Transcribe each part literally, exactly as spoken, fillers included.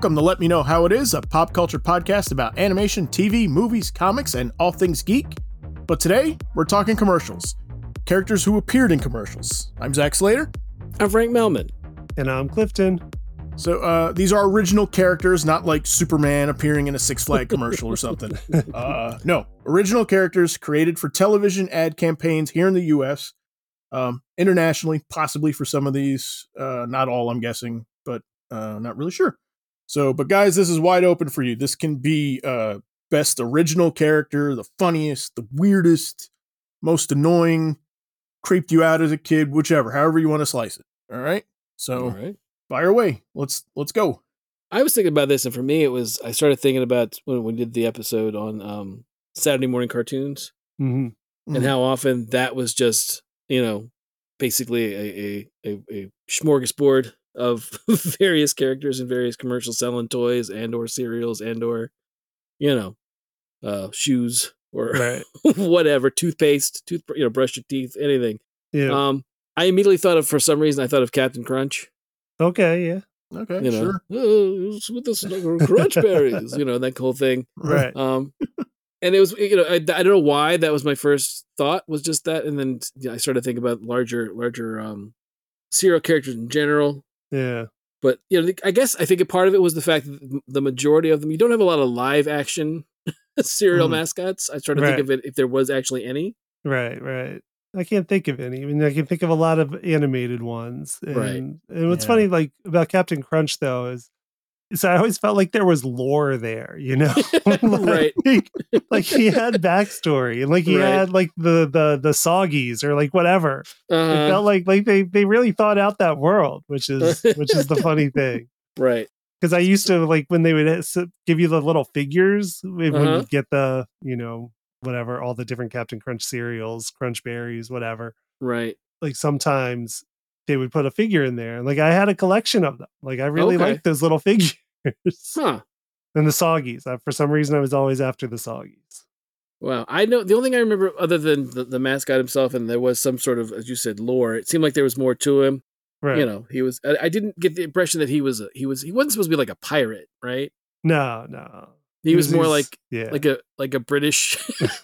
Welcome to Let Me Know How It Is, a pop culture podcast about animation, T V, movies, comics, and all things geek. But today, we're talking commercials. Characters who appeared in commercials. I'm Zach Slater. I'm Frank Melman. And I'm Clifton. So uh, these are original characters, not like Superman appearing in a Six Flag commercial or something. Uh, no, original characters created for television ad campaigns here in the U S, um, internationally, possibly for some of these. Uh, not all, I'm guessing, but uh, not really sure. So, but guys, this is wide open for you. This can be uh, best original character, the funniest, the weirdest, most annoying, creeped you out as a kid, whichever, however you want to slice it. All right. So, All right. fire away. Let's let's go. I was thinking about this, and for me, it was I started thinking about when we did the episode on um, Saturday morning cartoons, Mm-hmm. and how often that was just you know basically a a, a, a smorgasbord of various characters and various commercials selling toys and or cereals and or you know uh, shoes or Right. whatever, toothpaste, tooth you know brush your teeth, anything. Yeah. Um, I immediately thought of for some reason I thought of Captain Crunch. Okay. Yeah. Okay, You know, sure. oh, it's with this crunch berries, you know, that whole thing. Right. Um, and it was, you know, I, I don't know why that was my first thought was just that, and then you know, I started thinking about larger, larger um, serial characters in general. Yeah. But you know, I guess I think a part of it was the fact that the majority of them, you don't have a lot of live action serial Mhm. mascots. I started to Right. think of it if there was actually any. Right. Right. I can't think of any. I mean, I can think of a lot of animated ones. And, Right. and what's Yeah. funny, like about Captain Crunch, though, is so I always felt like there was lore there. You know, Right. like, like he had backstory, and like he Right. had like the the the soggies or like whatever. It Uh, felt like like they they really thought out that world, which is which is the funny thing. right. Because I used to like when they would s- give you the little figures when Uh-huh. you get the, you know, whatever, all the different Captain Crunch cereals, Crunch Berries, whatever. Right. Like sometimes they would put a figure in there. Like I had a collection of them. Like I really Okay. liked those little figures. Huh. And the Soggies. I, for some reason, I was always after the Soggies. Wow. I know the only thing I remember other than the, the mascot himself, and there was some sort of, as you said, lore. It seemed like there was more to him. Right. You know, he was, I, I didn't get the impression that he was, a, he was, he wasn't supposed to be like a pirate, right? No, no. He was more he's- like, yeah. like a, like a British,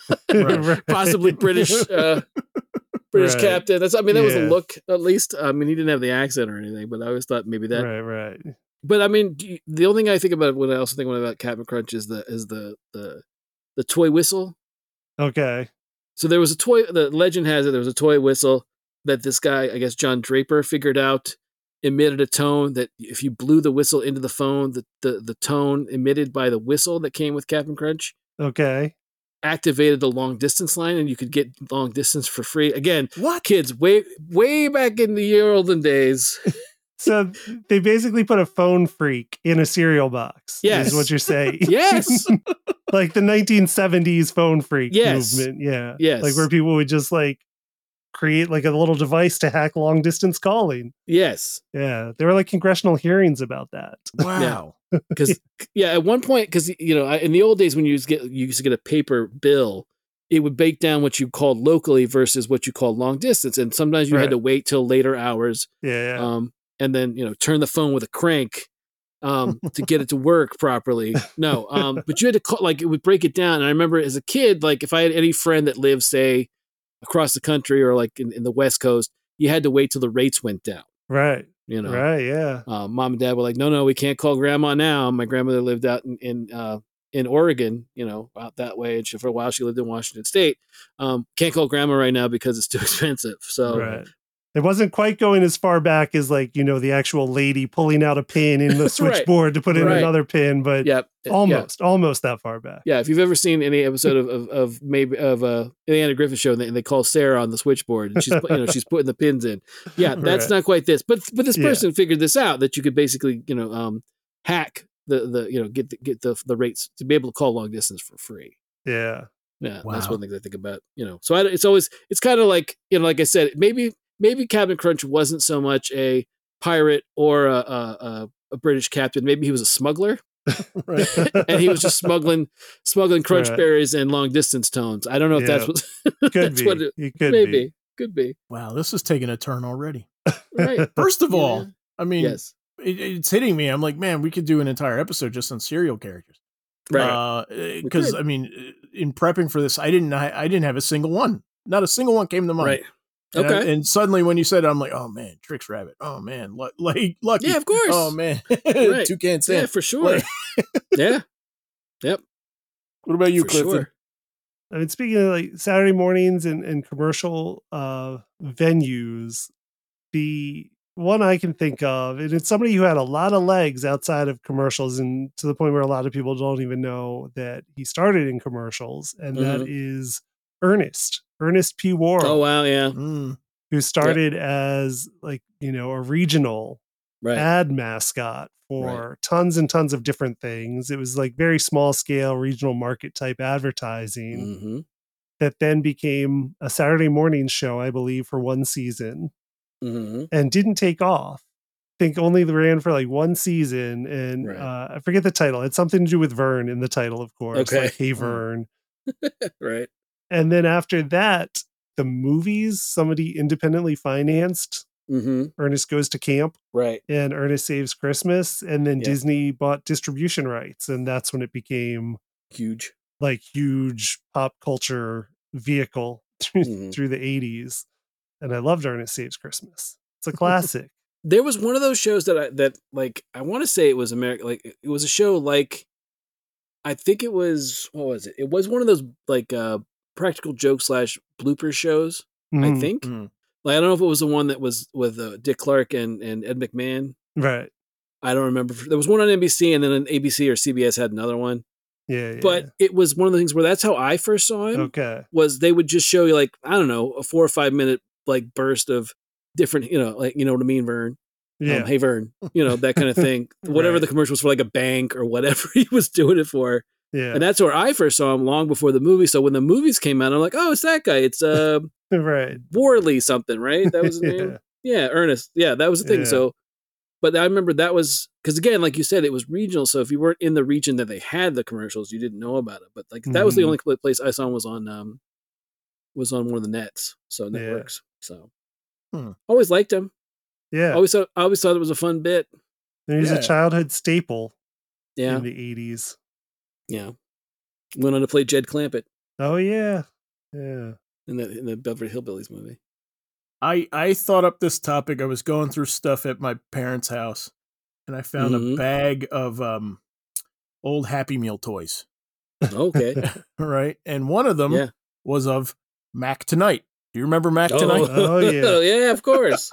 Right. possibly British, uh, British Right. captain. That's, I mean, that was a Yeah. look at least. I mean, he didn't have the accent or anything, but I always thought maybe that, Right, right. but I mean, do you- the only thing I think about when I also think about Captain Crunch is the, is the, the, the toy whistle. Okay. So there was a toy, the legend has it, there was a toy whistle that this guy, I guess John Draper, figured out emitted a tone that if you blew the whistle into the phone, the, the, the tone emitted by the whistle that came with Captain Crunch Okay. activated the long distance line and you could get long distance for free. Again, What? kids, way, way back in the olden days. So they basically put a phone freak in a cereal box. Yes. Is what you're saying. Yes. Like the nineteen seventies phone freak Yes. movement. Yeah. Yes. Like where people would just like create like a little device to hack long distance calling. Yes. Yeah. There were like congressional hearings about that. Wow. Because yeah, at one point, because you know, I- in the old days when you used to get you used to get a paper bill, it would break down what you called locally versus what you called long distance, and sometimes you Right. had to wait till later hours, Yeah. yeah. um, and then you know turn the phone with a crank um, to get it to work properly. No, um, but you had to call like it would break it down. And I remember as a kid, like if I had any friend that lived, say, across the country or like in, in the West Coast, you had to wait till the rates went down. Right. You know, Right. Yeah. uh, mom and dad were like, no, no, we can't call grandma now. My grandmother lived out in, in, uh, in Oregon, you know, out that way. And she, for a while, she lived in Washington State. Um, can't call grandma right now because it's too expensive. So, Right. It wasn't quite going as far back as like, you know, the actual lady pulling out a pin in the switchboard to put in Right. another pin, but yeah. yeah. almost, almost that far back. Yeah. If you've ever seen any episode of, of, of maybe of uh, the Anna Griffith show and they, and they call Sarah on the switchboard and she's, put- you know, she's putting the pins in. Yeah. That's Right. not quite this, but, but this Yeah. person figured this out that you could basically, you know, um, hack the, the, you know, get the, get the, the rates to be able to call long distance for free. Yeah. Yeah, Wow. that's one thing I think about. You know, so I, it's always it's kind of like you know, like I said, maybe maybe Captain Crunch wasn't so much a pirate or a, a, a, a British captain. Maybe he was a smuggler, Right. and he was just smuggling smuggling crunch Right. berries and long distance tones. I don't know if that's Yeah. what Could that's be. what it, It could maybe be. could be Wow, this is taking a turn already. right. First of all, Yeah. I mean, Yes, it, it's hitting me. I'm like, man, we could do an entire episode just on serial characters. Right. Because, uh, I mean, in prepping for this, I didn't I, I didn't have a single one. Not a single one came to mind. Right. And Okay. I- and suddenly when you said it, I'm like, oh, man, Trix Rabbit. Oh, man. Lu- like, Lucky. Yeah, of course. Oh, man. Right. Toucan Sam. Yeah, for sure. Like- yeah. Yep. What about you, For Clifton? sure. I mean, speaking of like Saturday mornings and, and commercial uh, venues, the one I can think of, and it's somebody who had a lot of legs outside of commercials, and to the point where a lot of people don't even know that he started in commercials, and that is Ernest, Ernest P. Worrell, Oh, wow. Yeah. Mm. who started as like, you know, a regional Right. ad mascot for tons and tons of different things. It was like very small scale regional market type advertising Mm-hmm. that then became a Saturday morning show, I believe, for one season Mm-hmm. and didn't take off. I think only ran for like one season, and Right. uh, I forget the title. It's something to do with Vern in the title, of course. Okay. Like, hey, Mm. Vern. Right. And then after that, the movies, somebody independently financed Mm-hmm. Ernest Goes to Camp Right. and Ernest Saves Christmas, and then Yeah. Disney bought distribution rights, and that's when it became Huge. like huge pop culture vehicle through, Mhm. through the eighties. And I loved Ernest Saves Christmas. It's a classic. There was one of those shows that I that like I want to say it was American, like it was a show like I think it was what was it? It was one of those like uh practical joke slash blooper shows. I Mhm. think. Mm. Like I don't know if it was the one that was with uh, Dick Clark and and Ed McMahon. Right. I don't remember. There was one on N B C, and then on A B C or C B S had another one. Yeah. yeah, But it was one of the things where that's how I first saw yeah. him. Okay. Was they would just show you like I don't know a four or five minute like burst of different, you know, like you know what I mean, Vern. Yeah. Um, hey Vern, you know, that kind of thing. Whatever Right. the commercial was for, like a bank or whatever he was doing it for. yeah. And that's where I first saw him long before the movie. So when the movies came out, I'm like, oh, it's that guy. It's uh right. Worley something, right? That was his name. Yeah. Yeah, Ernest. Yeah, that was the thing. Yeah. So, but I remember that was because again, like you said, it was regional. So if you weren't in the region that they had the commercials, you didn't know about it. But like that was the Mhm. only pla- place I saw him was on um was on one of the nets, so Yeah. networks. So Hmm. always liked him. Yeah. Always thought I always thought it was a fun bit. And he's Yeah. a childhood staple Yeah, in the eighties. yeah. Went on to play Jed Clampett Oh, yeah. Yeah. in the in the Beverly Hillbillies movie. I I thought up this topic. I was going through stuff at my parents' house, and I found Mhm. a bag of um old Happy Meal toys. Okay. Right, and one of them Yeah. was of Mac Tonight. Do you remember Mac Oh, Tonight? Oh, yeah. yeah, of course.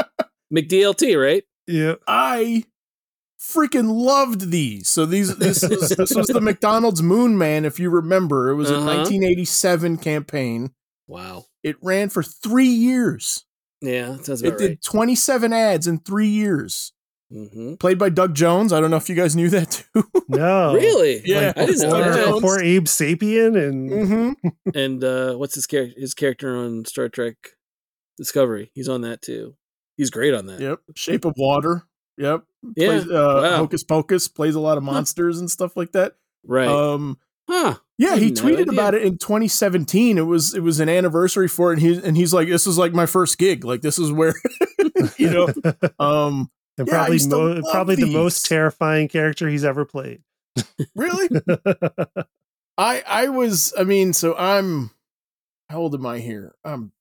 McDLT, right? Yeah. I freaking loved these. So these this is, this was the McDonald's Moon Man, if you remember. It was a Uh-huh. nineteen eighty-seven campaign. Wow. It ran for three years. Yeah, that sounds It about did right. twenty-seven ads in three years. Mm-hmm. Played by Doug Jones. I don't know if you guys knew that too. No. Really? Yeah. I didn't know Before, that. Jones. before Abe Sapien and Mm-hmm. And uh, what's his character? His character on Star Trek Discovery. He's on that too. He's great on that. Yep. Shape of Water. Yep. Yeah. Plays, uh, Wow. Hocus Pocus. Plays a lot of monsters and stuff like that. Right. Um, huh. yeah, I he had no tweeted idea. about it in twenty seventeen. It was it was an anniversary for it, and he and he's like, "This is like my first gig. Like this is where, you know." Um, and Yeah, I probably used to mo- love probably the these. most terrifying character he's ever played. really, I I was. I mean, so I'm. How old am I here? I'm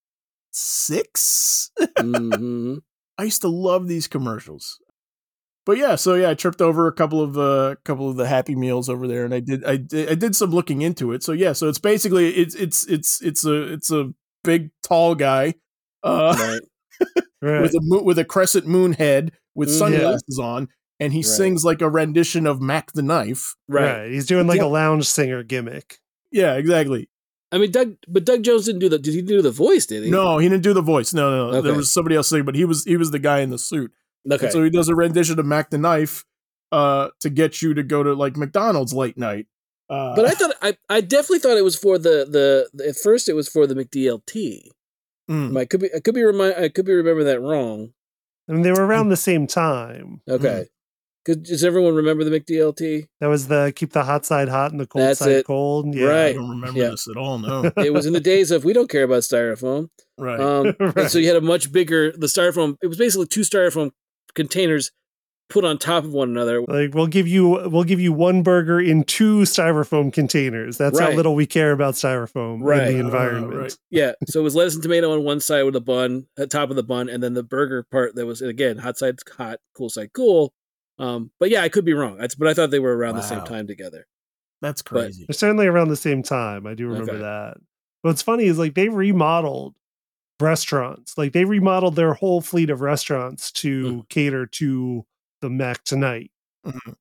six. hmm I used to love these commercials. But yeah, so yeah, I tripped over a couple of uh couple of the Happy Meals over there, and I did I did I did some looking into it. So yeah, so it's basically it's it's it's it's a it's a big tall guy uh Right. Right. with a mo- with a crescent moon head with Mhm. sunglasses on, and he Right. sings like a rendition of Mac the Knife. Right. right. He's doing like Yeah. a lounge singer gimmick. Yeah, exactly. I mean, Doug, but Doug Jones didn't do the. Did he do the voice? Did he? No, he didn't do the voice. No, no, no. There Okay. was somebody else singing, but he was he was the guy in the suit. Okay. And so he does a rendition of Mac the Knife uh to get you to go to like McDonald's late night. Uh, but I thought I, I definitely thought it was for the, the the at first it was for the McDLT. mm. I could be I could be remind I could be remembering that wrong. I mean, they were around the same time. Okay. Could, does everyone remember the McDLT? That was the keep the hot side hot and the cold That's side it. cold. Yeah. I Right. don't remember Yeah. this at all. No, It was in the days of we don't care about styrofoam. right. Um, Right. And so you had a much bigger the styrofoam. It was basically two styrofoam containers put on top of one another. Like we'll give you we'll give you one burger in two styrofoam containers. That's Right. how little we care about styrofoam Right. in the Uh, environment. right. Yeah, so it was lettuce and tomato on one side with a bun, at top of the bun, and then the burger part that was again hot side hot, cool side cool. Um, but yeah, I could be wrong. That's, but I thought they were around the same Wow. time together. That's crazy. They're certainly around the same time. I do remember Okay. that. What's funny is like they remodeled restaurants. Like they remodeled their whole fleet of restaurants to Mm. cater to the Mac Tonight Mhm.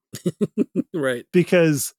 Right. because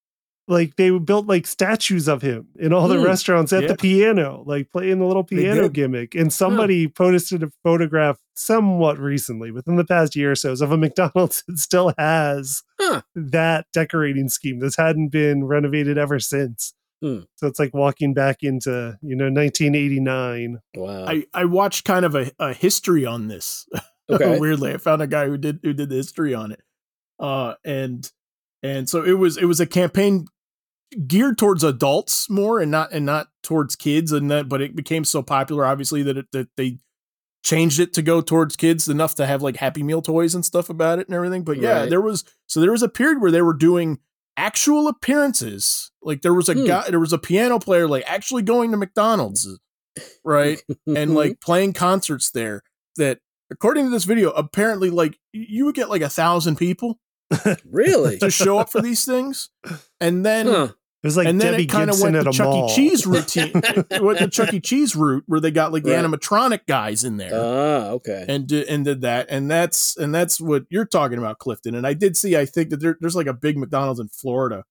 like they built like statues of him in all the Mm. restaurants at Yeah. the piano, like playing the little They piano did. gimmick. And somebody posted a photograph somewhat recently, within the past year or so, of a McDonald's that still has Huh. that decorating scheme that's hadn't been renovated ever since. Hmm. So it's like walking back into, you know, nineteen eighty-nine. Wow. I, I watched kind of a, a history on this. Okay. Weirdly, I found a guy who did who did the history on it. Uh, and and so it was it was a campaign geared towards adults more and not and not towards kids, and that but it became so popular obviously that it, that they changed it to go towards kids enough to have like Happy Meal toys and stuff about it and everything. But yeah, Right. there was so there was a period where they were doing actual appearances. Like there was a Hmm. guy, there was a piano player like actually going to McDonald's, right? and like playing concerts there that according to this video, apparently like you would get like a thousand people really? to show up for these things. And then Huh. It was like and then Debbie it kind of Gibson went at the a Chuck mall. E. Cheese routine, it went the Chuck E. Cheese route where they got like the Right. animatronic guys in there Ah, okay. and did, and did that, and that's and that's what you're talking about, Clifton. And I did see, I think that there, there's like a big McDonald's in Florida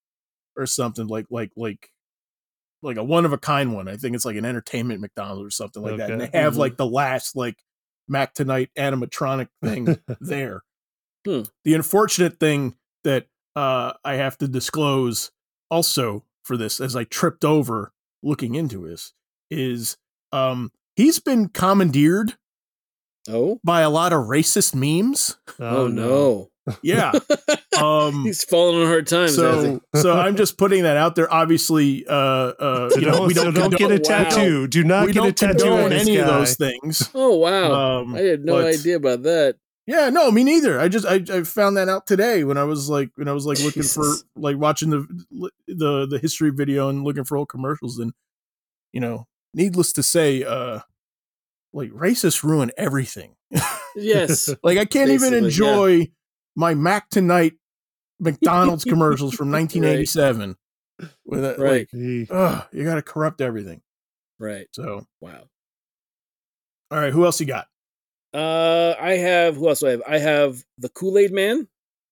or something like like like like a one of a kind one. I think it's like an entertainment McDonald's or something like that, and Okay. they have Mhm. like the last like Mac Tonight animatronic thing there. Hmm. The unfortunate thing that uh, I have to disclose also for this, as I tripped over looking into this, is um, he's been commandeered Oh. by a lot of racist memes. Oh, no. Yeah. Um, He's falling on hard times. hasn't so so I'm just putting that out there. Obviously, uh, uh, So you know, don't, we so don't, don't get a Wow. tattoo. Do not we get a don't tattoo condone on this any guy. of those things. he? Oh, wow. Um, I had no but- idea about that. Yeah, no, me neither. I just I, I found that out today when I was like when I was like looking for Jesus. like watching the the the history video and looking for old commercials, and you know, needless to say, uh like racists ruin everything. Yes. Like I can't even Basically, enjoy my Mac Tonight McDonald's commercials from nineteen eighty-seven. With that, Right. like, He- ugh, you got to corrupt everything. Right. So, Wow. all right, who else you got? Uh, I have, who else do I have? I have the Kool-Aid Man.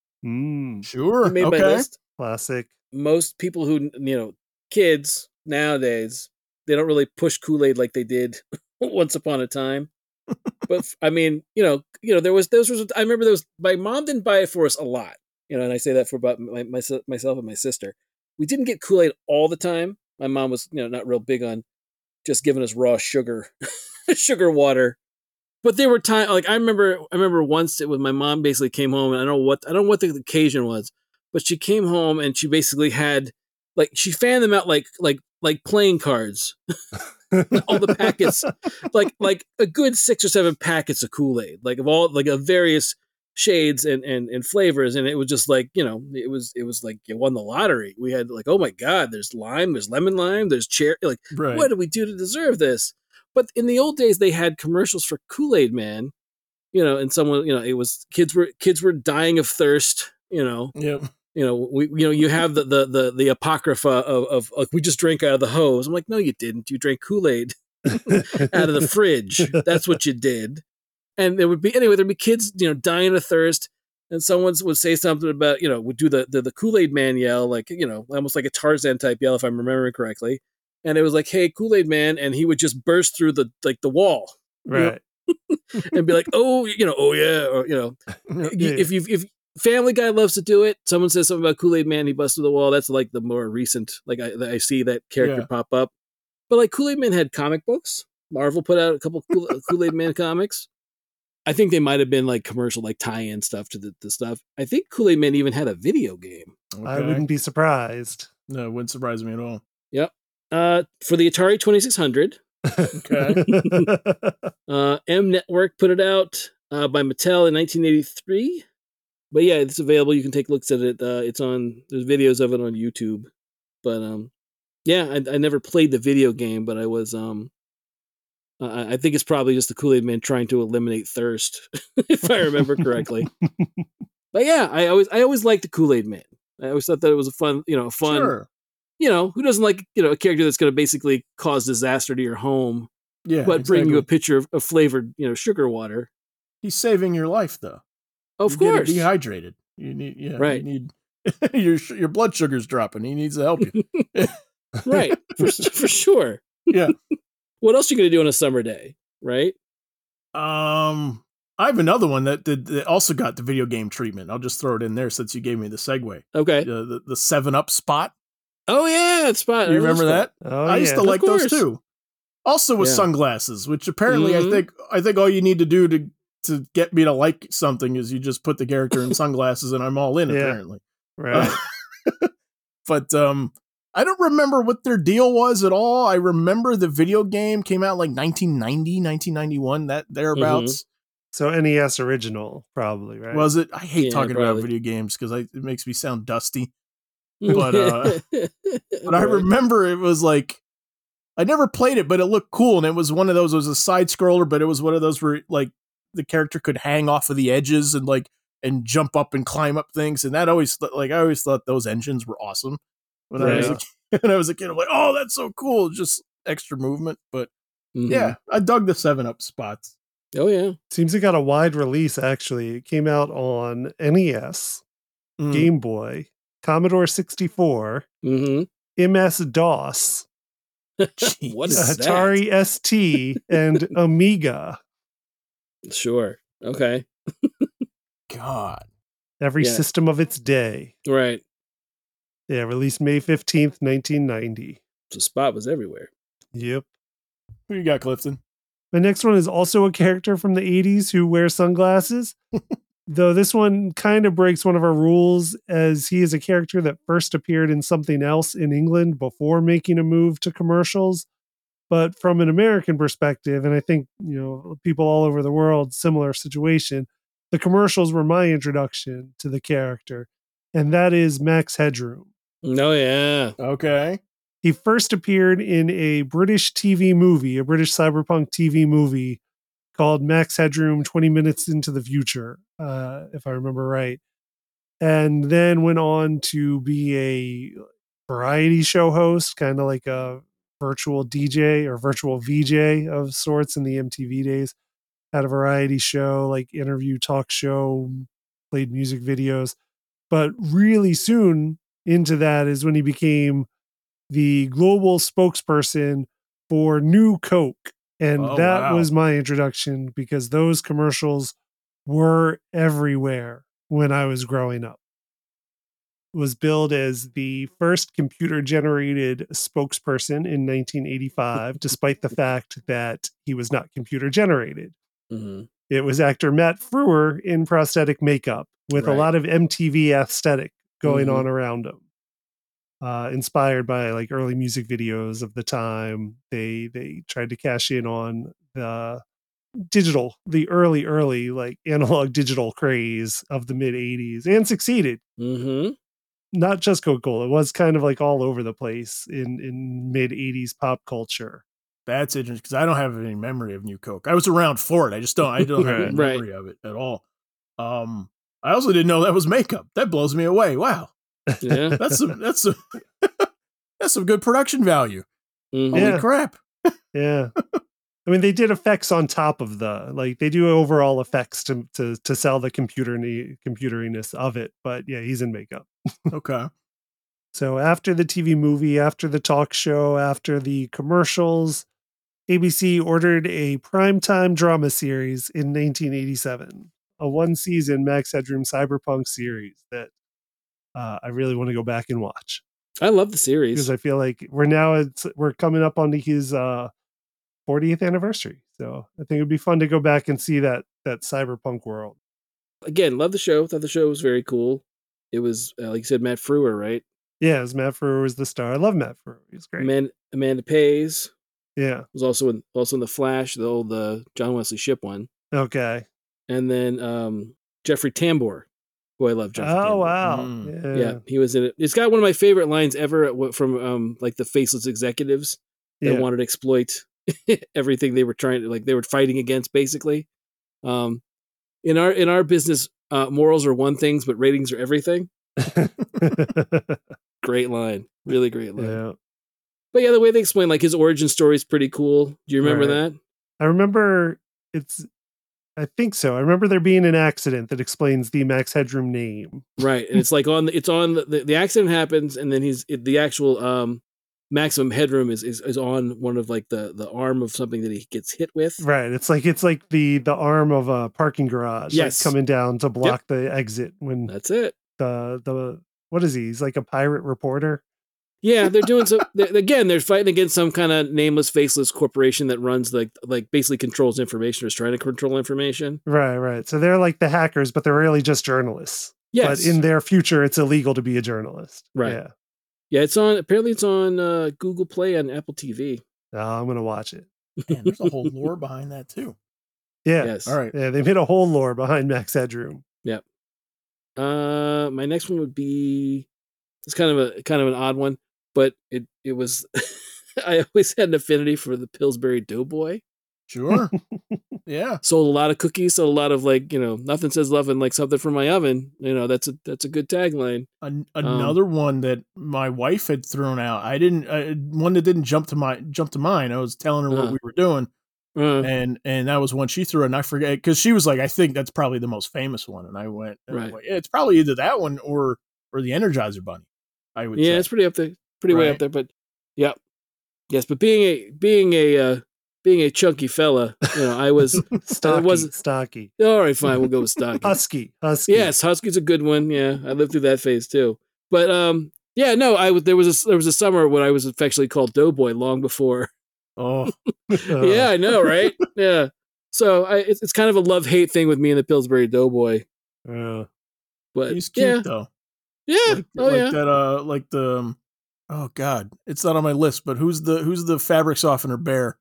Mm, Sure, He made my okay. list. classic. Most people who, you know, kids nowadays, they don't really push Kool-Aid like they did once upon a time. But f- I mean, you know, you know, there was those was I remember there was my mom didn't buy it for us a lot, you know, and I say that for about my, my myself and my sister. We didn't get Kool-Aid all the time. My mom was, you know, not real big on just giving us raw sugar, sugar water. But there were times like I remember I remember once it was my mom basically came home and I don't know what I don't know what the occasion was, but she came home and she basically had like she fanned them out like like like playing cards. All the packets, like like a good six or seven packets of Kool-Aid, like of all like of various shades and, and and flavors, and it was just like, you know, it was it was like you won the lottery. We had like, oh my god, there's lime, there's lemon lime, there's cherry. Like, Right. what do we do to deserve this? But in the old days, they had commercials for Kool-Aid Man, you know, and someone, you know, it was kids were kids were dying of thirst, you know. Yep. You know, we you know you have the the the, the apocrypha of, of like we just drank out of the hose. I'm like, no, you didn't. You drank Kool-Aid out of the fridge. That's what you did. And there would be anyway. There'd be kids, you know, dying of thirst, and someone would say something about, you know, would do the the, the Kool-Aid Man yell, like, you know, almost like a Tarzan type yell, if I'm remembering correctly. And it was like, hey, Kool-Aid Man, and he would just burst through the like the wall, Right. and be like, oh, you know, oh yeah, or you know, Yeah. if you if Family Guy loves to do it. Someone says something about Kool-Aid Man, he busts through the wall. That's like the more recent, like I, I see that character Yeah. pop up. But like Kool-Aid Man had comic books. Marvel put out a couple Kool- Kool-Aid Man comics. I think they might have been like commercial, like tie-in stuff to the, the stuff. I think Kool-Aid Man even had a video game. I Okay. wouldn't be surprised. No, it wouldn't surprise me at all. Uh, for the Atari twenty-six hundred, Okay. uh, M Network put it out uh, by Mattel in nineteen eighty-three. but yeah, it's available. You can take looks at it. Uh, it's on. There's videos of it on YouTube. But um, yeah, I, I never played the video game, but I was um, uh, I think it's probably just the Kool-Aid Man trying to eliminate thirst, if I remember correctly. But yeah, I always I always liked the Kool-Aid Man. I always thought that it was a fun, you know, a fun. Sure. You know, who doesn't like, you know, a character that's going to basically cause disaster to your home, Yeah, but exactly. bring you a pitcher of, of flavored, you know, sugar water. He's saving your life, though. Of you course, get dehydrated. You need, yeah, right. You need your your blood sugar's dropping. He needs to help you. Right, for for sure. Yeah. What else are you going to do on a summer day, right? Um, I have another one that did that also got the video game treatment. I'll just throw it in there since you gave me the segue. Okay. The the, the Seven Up spot. Oh yeah, it's spot. You remember that? Oh, I used yeah. to like Of those course. too. Also with Yeah. sunglasses, which apparently Mhm. I think I think all you need to do to to get me to like something is you just put the character in sunglasses and I'm all in. Yeah. Apparently, Right. but um, I don't remember what their deal was at all. I remember the video game came out like nineteen ninety, nineteen ninety-one, that thereabouts. So N E S original, probably, right? Was it? I hate Yeah, talking probably. about video games because it makes me sound dusty. But, uh, But I remember it was like, I never played it, but it looked cool. And it was one of those, it was a side scroller, but it was one of those where like the character could hang off of the edges and like, and jump up and climb up things. And that always, like, I always thought those engines were awesome when I was a Right. kid. When I was a kid, I'm like, oh, that's so cool. Just extra movement. But Mhm. yeah, I dug the seven up spots. Oh yeah. Seems it got a wide release, actually. It came out on N E S, Mm. Game Boy, Commodore sixty-four, Mm-hmm. M S DOS, Jeez. What is that? Atari S T, and Amiga. Sure. Okay. God. Every Yeah. system of its day. Right. Yeah, released May fifteenth, nineteen ninety. So Spot was everywhere. Yep. Who you got, Clifton? The next one is also a character from the eighties who wears sunglasses. Though this one kind of breaks one of our rules, as he is a character that first appeared in something else in England before making a move to commercials. But from an American perspective, and I think, you know, people all over the world, similar situation, the commercials were my introduction to the character, and that is Max Headroom. Oh yeah. Okay. He first appeared in a British T V movie, a British cyberpunk T V movie called Max Headroom twenty minutes into the Future, uh, if I remember right. And then went on to be a variety show host, kind of like a virtual D J or virtual V J of sorts in the M T V days. Had a variety show, like interview talk show, played music videos. But really soon into that is when he became the global spokesperson for New Coke. And Oh, that wow. was my introduction because those commercials were everywhere when I was growing up. Was billed as the first computer generated spokesperson in nineteen eighty-five, despite the fact that he was not computer generated. Mm-hmm. It was actor Matt Frewer in prosthetic makeup with Right. a lot of M T V aesthetic going Mhm. on around him. Uh, inspired by like early music videos of the time. They they tried to cash in on the digital, the early, early like analog digital craze of the mid eighties and succeeded. Mm-hmm. Not just Coca-Cola. It was kind of like all over the place in, in mid eighties pop culture. That's interesting because I don't have any memory of New Coke. I was around for it. I just don't. I don't have any Right. memory of it at all. Um, I also didn't know that was makeup. That blows me away. Wow, Yeah. that's some that's some that's some good production value. Mhm. Holy Yeah. crap! Yeah. I mean, they did effects on top of the, like they do overall effects to to to sell the computer computeriness of it. But yeah, he's in makeup. Okay, So after the T V movie, after the talk show, after the commercials, A B C ordered a primetime drama series in nineteen eighty-seven, a one season Max Headroom cyberpunk series that uh, I really want to go back and watch I love the because series. I feel like we're now it's we're coming up on his uh, fortieth anniversary. So I think it'd be fun to go back and see that that cyberpunk world. Again, love the show. Thought the show was very cool. It was, uh, like you said, Matt Frewer, right? Yeah, as Matt Frewer was the star. I love Matt Frewer. He's great. Amanda, Amanda Pays Yeah. was also in also in the Flash, the old uh, John Wesley Shipp one, Okay. and then um, Jeffrey Tambor Boy, I love Jeffrey Oh Tambor. wow. Mm. Yeah. Yeah, he was in it. It's got one of my favorite lines ever from um, like the faceless executives that Yeah. wanted to exploit everything they were trying to like they were fighting against. Basically, um, in our in our business, uh, morals are one thing, but ratings are everything. Great line, really great line. Yeah. But yeah, the way they explain like his origin story is pretty cool. Do you remember Right. that? I remember it's I think so. I remember there being an accident that explains the Max Headroom name. Right, and it's like on the, it's on the, the accident happens, and then he's it, the actual um, maximum headroom is, is is on one of like the the arm of something that he gets hit with. Right. It's like it's like the the arm of a parking garage, Yes. like coming down to block the exit when That's it. the the what is he? He's like a pirate reporter. Yeah, they're doing so. They're, again, they're fighting against some kind of nameless, faceless corporation that runs like like basically controls information or is trying to control information. Right, right. So they're like the hackers, but they're really just journalists. Yes, But in their future, it's illegal to be a journalist. Right. Yeah. yeah. It's on. Apparently, it's on uh, Google Play and Apple T V. Oh, I'm gonna watch it. Man, there's a whole lore behind that too. Yeah. Yes. All right. Yeah. They made a whole lore behind Max Headroom. Yep. Uh, my next one would be it's kind of a kind of an odd one, but it it was I always had an affinity for the Pillsbury Doughboy. Sure. Yeah. Sold a lot of cookies, sold a lot of like you know nothing says love and like something from my oven. You know that's a that's a good tagline. An- another um, one that my wife had thrown out. I didn't. Uh, one that didn't jump to my jump to mine. I was telling her uh, what we were doing, uh, and and that was one she threw, and I forget because she was like, I think that's probably the most famous one, and I went, and right. I went, yeah, it's probably either that one or or the Energizer Bunny. I would. Yeah, say. it's pretty up there, pretty right. way up there, but yeah, yes, but being a being a uh, being a chunky fella, you know, I was stocky. I wasn't stocky. All right, fine, we'll go with stocky. husky, husky. Yes, husky's a good one. Yeah, I lived through that phase too. But um, yeah, no, I there was a there was a summer when I was affectionately called Doughboy long before. Oh, yeah, I know, right? Yeah. So I, it's it's kind of a love hate thing with me and the Pillsbury Doughboy. Yeah, but he's cute yeah. though. Yeah. Like, oh like yeah. That uh, like the um, oh god, it's not on my list. But who's the who's the fabric softener bear?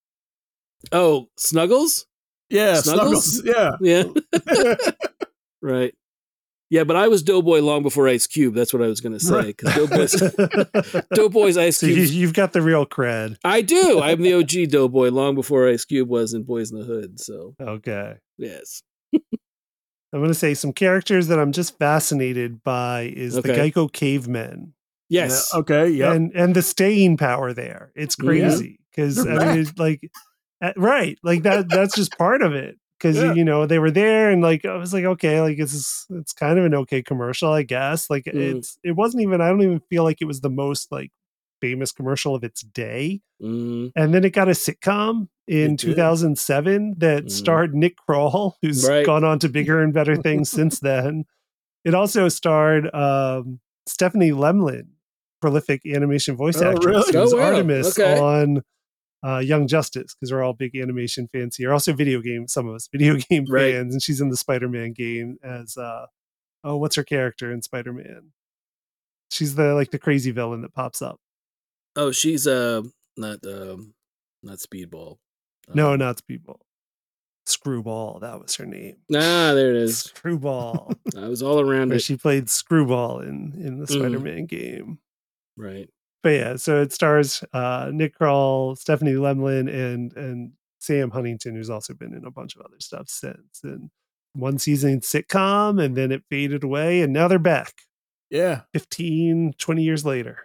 Oh, Snuggles? Yeah, Snuggles? Snuggles. Yeah. Yeah. Right. Yeah, but I was Doughboy long before Ice Cube. That's what I was going to say. Because Doughboy's, Doughboy's Ice Cube. So you, you've got the real cred. I do. I'm the O G Doughboy long before Ice Cube was in Boys in the Hood. So okay. Yes. I'm going to say some characters that I'm just fascinated by is Okay. the Geico cavemen. Yes. Yeah, okay. Yeah. And and the staying power there. It's crazy because They're I mean, it's like, uh, right, like that. That's just part of it. Because Yeah. you know they were there, and like I was like, okay, like it's it's kind of an okay commercial, I guess. Like Mm. it's it wasn't even. I don't even feel like it was the most like famous commercial of its day. Mm. And then it got a sitcom in It did. two thousand seven that Mm. starred Nick Kroll, who's Right. gone on to bigger and better things since then. It also starred um, Stephanie Lemlin, prolific animation voice Oh, actress, really? who was Oh, wow. Artemis Okay. on uh, Young Justice, because we're all big animation fans here. Also, video game, some of us video game Right. fans, and she's in the Spider-Man game as uh, oh, what's her character in Spider-Man? She's the like the crazy villain that pops up. Oh, she's uh not um not Speedball. No, Um, not Speedball. Screwball, that was her name. Ah, there it is. Screwball. I was all around Where it. she played Screwball in in the Mhm. Spider-Man game. Right. But yeah, so it stars uh, Nick Kroll, Stephanie Lemlin, and and Sam Huntington, who's also been in a bunch of other stuff since. And one season sitcom, and then it faded away, and now they're back Yeah. fifteen, twenty years later.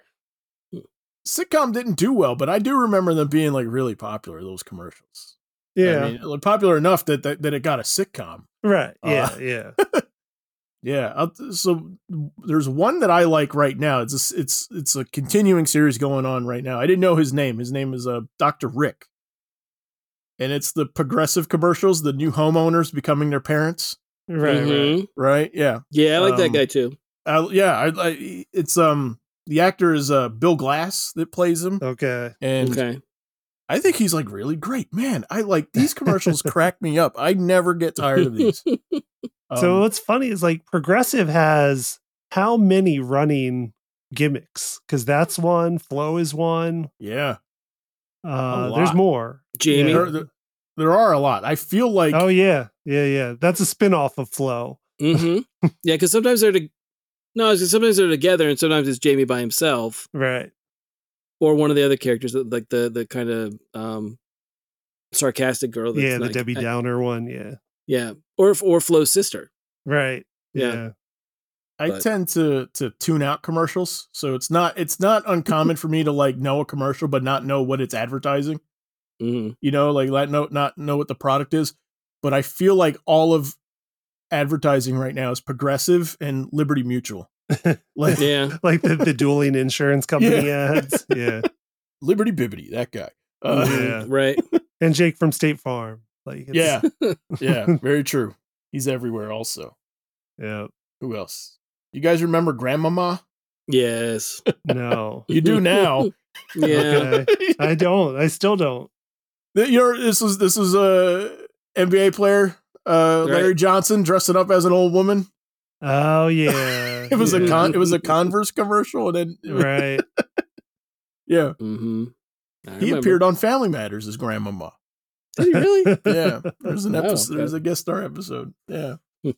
Sitcom didn't do well, but I do remember them being like really popular. Those commercials. Yeah, I mean, like, popular enough that, that that it got a sitcom. right. Yeah, Uh, yeah. Yeah. I'll- So there's one that I like right now. It's a, it's it's a continuing series going on right now. I didn't know his name. His name is uh, Doctor Rick, and it's the progressive commercials, the new homeowners becoming their parents. Right, right. Mhm. Right? Yeah. Yeah, I like Um, that guy too. Uh, yeah. I, I, it's um the actor is uh, Bill Glass that plays him, Okay. and Okay. I think he's like really great. Man, I like these commercials. Crack me up. I never get tired of these. So Um, what's funny is like Progressive has how many running gimmicks? Because that's one. Flow is one. yeah. Uh, A there's lot. more. Jamie. Yeah. There, there, there are a lot. I feel like Oh yeah, yeah, yeah. That's a spin-off of Flow. Mm-hmm. Yeah, because sometimes they're to, no, sometimes they're together, and sometimes it's Jamie by himself, Right. or one of the other characters, like the the kind of um, sarcastic girl. That's Yeah, the like, Debbie I, Downer one. Yeah. yeah, or or Flo's sister. Right. Yeah. Yeah. I But- tend to to tune out commercials, so it's not it's not uncommon for me to like know a commercial but not know what it's advertising. Mhm. You know, like let know not know what the product is. But I feel like all of advertising right now is Progressive and Liberty Mutual. Like Yeah, Like the, the dueling insurance company Yeah. ads. Yeah. Liberty Bibbity, that guy. Uh, Yeah. right. And Jake from State Farm. Like, it's, yeah, yeah, very true. He's everywhere. Also, Yeah. who else? You guys remember Grandmama? Yes. No. You do now. Yeah. Okay. I don't. I still don't. You know, this was this was a N B A player, uh, Larry Right. Johnson, dressing up as an old woman. Oh yeah. It was yeah. a con- it was a Converse commercial, and then Right. yeah, Mm-hmm. he appeared on Family Matters as Grandmama. Did he really? Yeah, there's an Oh, episode. There's okay. a guest star episode. Yeah,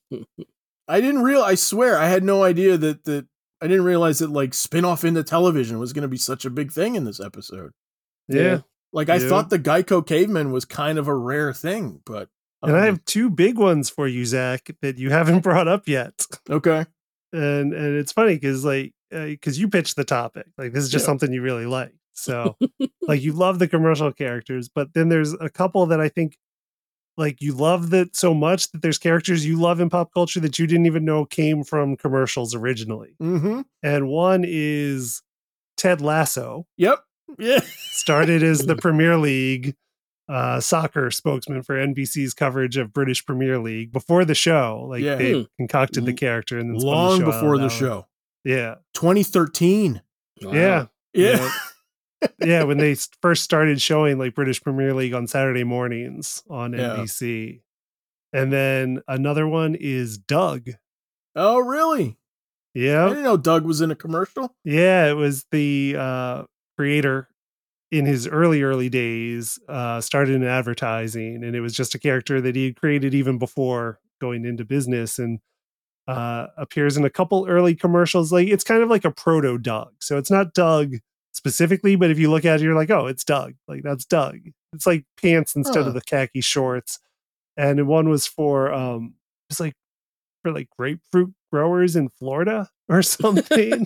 I didn't real. I swear, I had no idea that that I didn't realize that like spin off into television was going to be such a big thing in this episode. Yeah. Like I Yeah. thought the Geico caveman was kind of a rare thing, but And I um, have two big ones for you, Zach, that you haven't brought up yet. okay. And and it's funny because like because you pitched the topic. Like this is just Yeah. something you really like. So like you love the commercial characters, but then there's a couple that I think like you love that so much that there's characters you love in pop culture that you didn't even know came from commercials originally. Mm-hmm. And one is Ted Lasso. Yep. Yeah. Started as the Premier League uh, soccer spokesman for N B C's coverage of British Premier League before the show. Like Yeah. they Hmm. concocted the L- character and then spun Long the show out before of the that one. show. Yeah, twenty thirteen. Wow. yeah, Yeah. yeah. When they s- first started showing like British Premier League on Saturday mornings on Yeah. N B C, and then another one is Doug. Oh, really? I Yeah, didn't know Doug was in a commercial. yeah. It was the uh, creator in his early early days uh started in advertising, and it was just a character that he had created even before going into business, and uh appears in a couple early commercials. Like it's kind of like a proto Doug, so it's not Doug specifically, but if you look at it you're like, oh, it's Doug. Like that's Doug. It's like pants instead Huh. of the khaki shorts. And one was for um it's like for like grapefruit growers in Florida or something.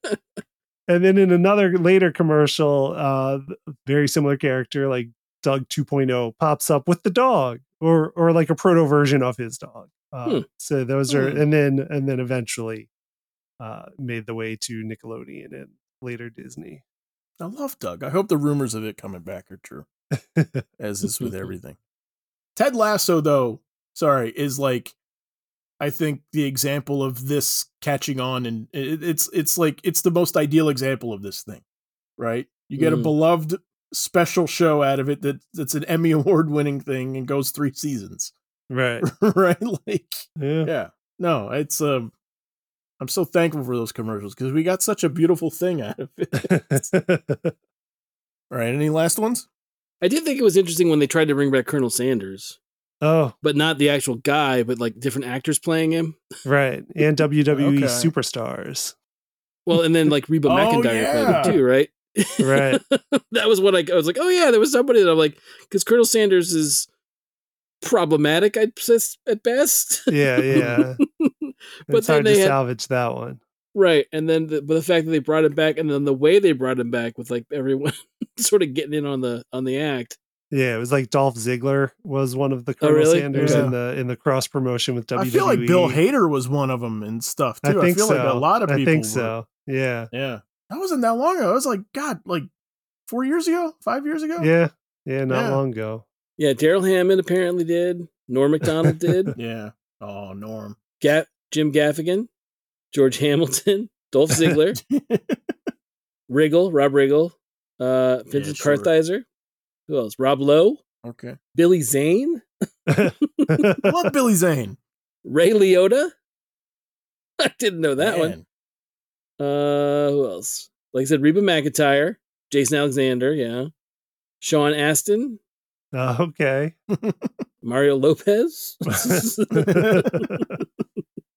And then in another later commercial, uh, very similar character like Doug 2.0 pops up with the dog, or or like a proto version of his dog. Uh, Hmm. So those are, Hmm. and then and then eventually uh, made the way to Nickelodeon and later Disney. I love Doug. I hope the rumors of it coming back are true, as is with everything. Ted Lasso, though, sorry, is like, I think the example of this catching on, and it, it's it's like it's the most ideal example of this thing, right? You get a Mm. beloved special show out of it that that's an Emmy award winning thing and goes three seasons, Right. right? Like, Yeah. yeah, no, it's um, I'm so thankful for those commercials because we got such a beautiful thing out of it. All right, any last ones? I did think it was interesting when they tried to bring back Colonel Sanders, Oh, but not the actual guy, but like different actors playing him. right. And W W E Okay. superstars. Well, and then like Reba Oh, McEntire played yeah. him too, right? Right. That was what I, I was like, oh yeah, there was somebody that I'm like, because Colonel Sanders is problematic, I'd say at best. Yeah. Yeah. But It's then hard they to had- salvage that one. Right. And then the, but the fact that they brought him back, and then the way they brought him back with like everyone sort of getting in on the on the act. Yeah, it was like Dolph Ziggler was one of the Oh, Colonel really? Sanders Yeah. in the in the cross promotion with I W W E. feel like Bill Hader was one of them and stuff too. I I, think feel so. like a lot of people. I think were. so. Yeah. Yeah, that wasn't that long ago. It was like God, like four years ago, five years ago. Yeah. Yeah. Not Yeah. long ago. Yeah, Daryl Hammond apparently did. Norm Macdonald did. Yeah. Oh, Norm. Ga- Jim Gaffigan, George Hamilton, Dolph Ziggler, Riggle, Rob Riggle, uh, Vincent sure. Kartheiser. Who else? Rob Lowe, Okay. Billy Zane, Love Billy Zane. Ray Liotta. I didn't know that one. Man. Uh, who else? Like I said, Reba McEntire, Jason Alexander, yeah, Sean Astin, okay. Mario Lopez.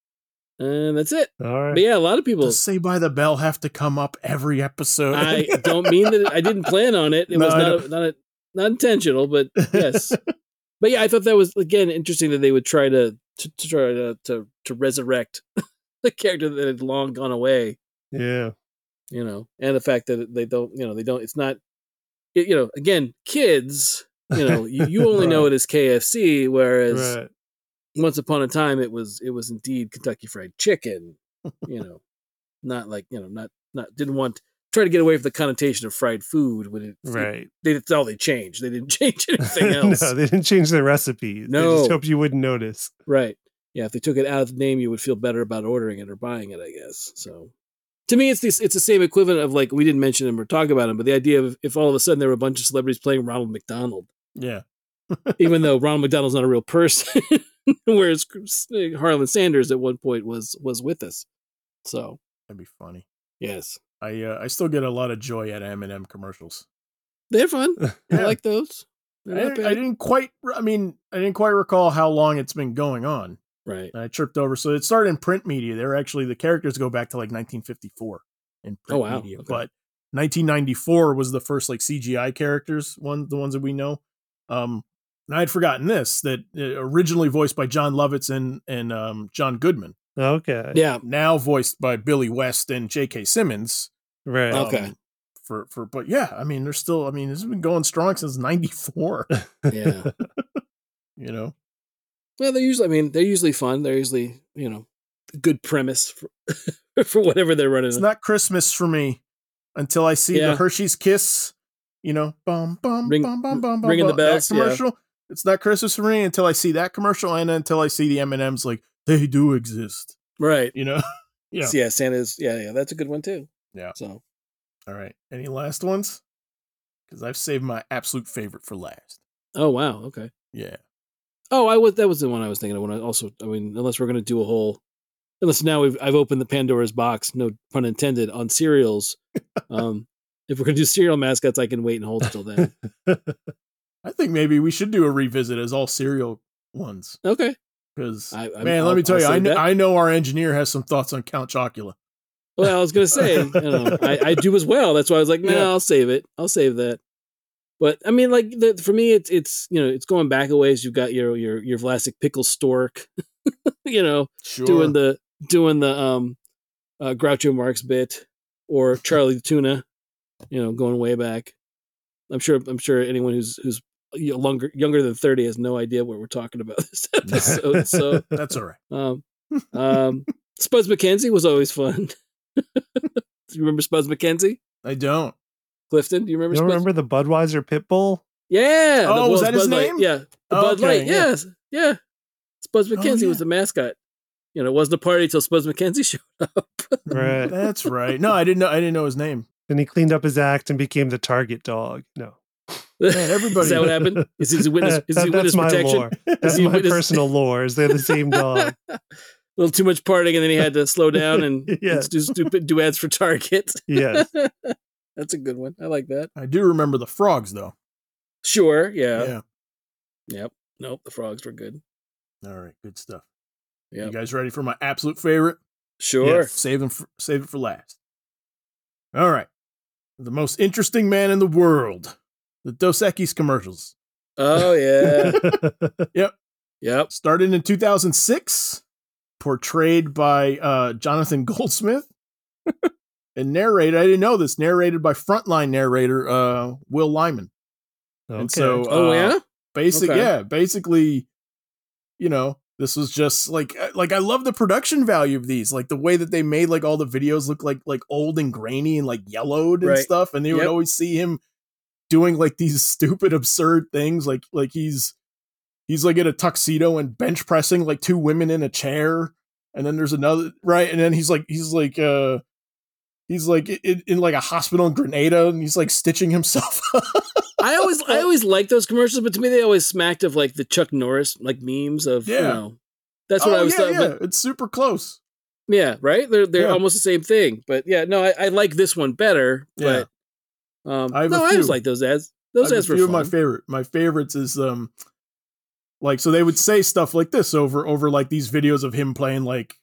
And that's it. All right. But yeah, a lot of people. Does Say by the Bell have to come up every episode? I don't mean that. I didn't plan on it. It No, was I not a, not a, not intentional, but yes. But yeah, I thought that was again interesting that they would try to to, to try to, to to resurrect the character that had long gone away. Yeah. You know, and the fact that they don't. You know, they don't. It's not. It, you know, again, kids. You know, you, you only know Right. it as K F C, whereas. Right. Once upon a time, it was it was indeed Kentucky Fried Chicken, you know, not like you know, not not didn't want try to get away from the connotation of fried food when it Right. They that's all they changed. They didn't change anything else, No, they didn't change their recipes. They No. just hoped you wouldn't notice. right? Yeah, if they took it out of the name, you would feel better about ordering it or buying it, I guess. So, to me, it's this it's the same equivalent of like we didn't mention him or talk about him, but the idea of if all of a sudden there were a bunch of celebrities playing Ronald McDonald, Yeah. even though Ronald McDonald's not a real person. Whereas Harlan Sanders at one point was was with us, so That'd be funny. yes, I uh, I still get a lot of joy at M and M commercials. they're fun. I Yeah. like those. I They're not didn't, I bad. didn't quite. I mean, I didn't quite recall how long it's been going on. Right. And I tripped over. So it started in print media. They were actually the characters go back to like nineteen fifty-four in print Oh, wow. media, Okay. but nineteen ninety-four was the first like C G I characters one, the ones that we know. Um, and I had forgotten this that uh, originally voiced by John Lovitz and and um, John Goodman, Okay. Yeah. now voiced by Billy West and J K. Simmons. Right. Oh. Okay. For for but yeah, I mean, they're still. I mean, this has been going strong since ninety-four. Yeah. You know. Well, they're usually. I mean, they're usually fun. They're usually, you know, a good premise for, for whatever they're running. It's not Christmas for me until I see Yeah. the Hershey's Kiss, you know, bum bum Ring- bum bum bum bum ringing the bum, that bells, yeah. commercial. It's not Christmas for me until I see that commercial and until I see the M and M's like they do exist, Right. you know. Yeah. So, yeah. Santa's. Yeah. Yeah. That's a good one too. Yeah. So. All right. Any last ones? Because I've saved my absolute favorite for last. Oh wow. Okay. Yeah. Oh, I was. That was the one I was thinking of. When I also. I mean, unless we're gonna do a whole. Unless now we've I've opened the Pandora's box. No pun intended on cereals. Um. If we're gonna do cereal mascots, I can wait and hold until then. I think maybe we should do a revisit as all cereal ones. Okay. Because I- I- man, I'll- let me tell I'll you, I, save kn- that. I know our engineer has some thoughts on Count Chocula. Well, I was gonna say, you know, I, I do as well. That's why I was like, no, Yeah. I'll save it. I'll save that. But I mean, like the, for me, it's it's you know, it's going back a ways. You've got your your your Vlasic pickle stork, you know, Sure. doing the doing the um, uh, Groucho Marx bit, or Charlie the Tuna, you know, going way back. I'm sure I'm sure anyone who's who's younger younger than thirty has no idea what we're talking about this episode. So That's all right. um, um, Spuds McKenzie was always fun. Do you remember Spuds McKenzie? I don't. Clifton, do you You remember? don't Spuds? remember the Budweiser pit bull? Yeah. the- Oh, well, was it's that his Bud Light. name? Yeah. The Bud Okay, Light. yeah. Yes. Yeah. Spuds McKenzie yeah. was the mascot. You know, it wasn't a party until Spuds McKenzie showed up. Right. That's right. No, I didn't know. I didn't know his name. Then he cleaned up his act and became the target dog. No. Man, everybody- Is that what happened? Is he witness? Is That- he witness that's my protection? lore. That's he my witness- personal lore. Is they're the same dog? A little too much partying, and then he had to slow down and Yeah. do stupid duets for Target. Yes. That's a good one. I like that. I do remember the frogs though. Sure. Yeah. Yeah. Yep. Nope. The frogs were good. All right. Good stuff. Yep. You guys ready for my absolute favorite? Sure. Yes. Save them. For, save it for last. All right. The most interesting man in the world. The Dos Equis commercials. Oh yeah. Yep. Started in two thousand six. Portrayed by uh, Jonathan Goldsmith. And narrated, I didn't know this, narrated by frontline narrator uh, Will Lyman. Okay. And so, Oh uh, yeah. basic, Okay. yeah, basically, you know, this was just like, like I love the production value of these, like the way that they made like all the videos look like like old and grainy and like yellowed and Right. stuff, and they would Yep. always see him doing like these stupid, absurd things, like like he's he's like in a tuxedo and bench pressing like two women in a chair, and then there's another right, and then he's like he's like uh. He's like in, in like a hospital in Grenada, and he's like stitching himself up. I always I always like those commercials, but to me they always smacked of like the Chuck Norris like memes of you Yeah. know. That's what Oh, I was yeah, talking yeah. about. It's super close. Yeah, right? They're they're Yeah. almost the same thing. But yeah, no, I, I like this one better. Yeah. But um I have a no, I always few. like those ads. Those I have ads a were few fun. of my favorite. My favorites is um, like so they would say stuff like this over over like these videos of him playing like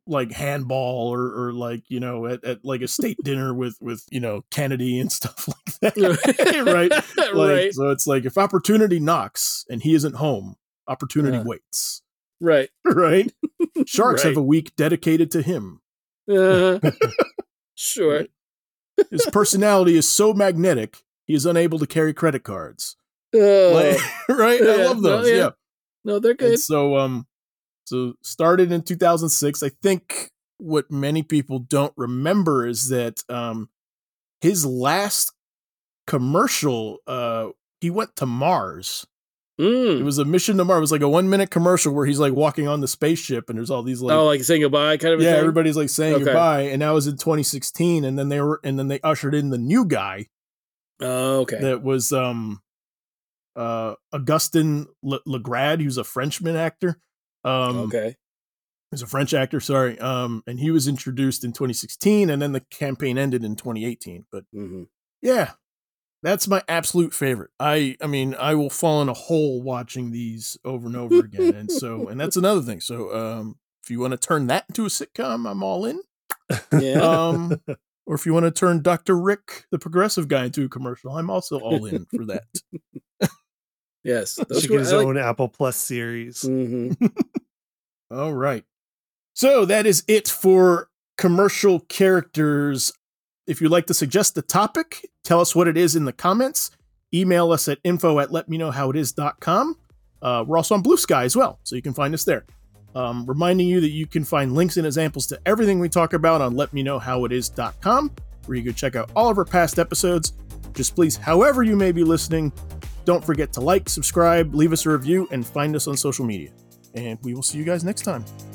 like handball or, or like, you know, at, at like a state dinner with, with, you know, Kennedy and stuff like that. Right. Like, Right. So it's like if opportunity knocks and he isn't home, opportunity Uh. waits. Right. Right. Sharks Right. have a week dedicated to him. Uh, sure. Right. His personality is so magnetic, he is unable to carry credit cards. Uh, Like, right? I yeah, love no, those. yeah. Yeah. no, they're good. And so, um, so started in two thousand six. I think what many people don't remember is that um, his last commercial, uh, he went to Mars. Mm. It was a mission to Mars. It was like a one minute commercial where he's like walking on the spaceship, and there's all these like, oh, like saying goodbye, kind of. A yeah, thing? everybody's like saying Okay. goodbye. And that was in twenty sixteen, and then they were, and then they ushered in the new guy Oh, okay. that was um, uh, Augustin Le- Legrad. He was a Frenchman actor. Um, okay. He's a French actor, sorry. Um, and he was introduced in twenty sixteen, and then the campaign ended in twenty eighteen. But Mm-hmm. yeah, that's my absolute favorite. I, I mean, I will fall in a hole watching these over and over again. And so, and that's another thing. So, um, if you want to turn that into a sitcom, I'm all in. Yeah. Um, or if you want to turn Doctor Rick, the progressive guy, into a commercial, I'm also all in for that. yes. Should Those get were, his I like- own Apple Plus series. Mhm. All right. So that is it for commercial characters. If you'd like to suggest a topic, tell us what it is in the comments. Email us at info at letmeknowhowitis.com. Uh, we're also on Blue Sky as well, so you can find us there. Um, reminding you that you can find links and examples to everything we talk about on let me know how it is dot com, where you can check out all of our past episodes. Just please, however you may be listening, don't forget to like, subscribe, leave us a review, and find us on social media. And we will see you guys next time.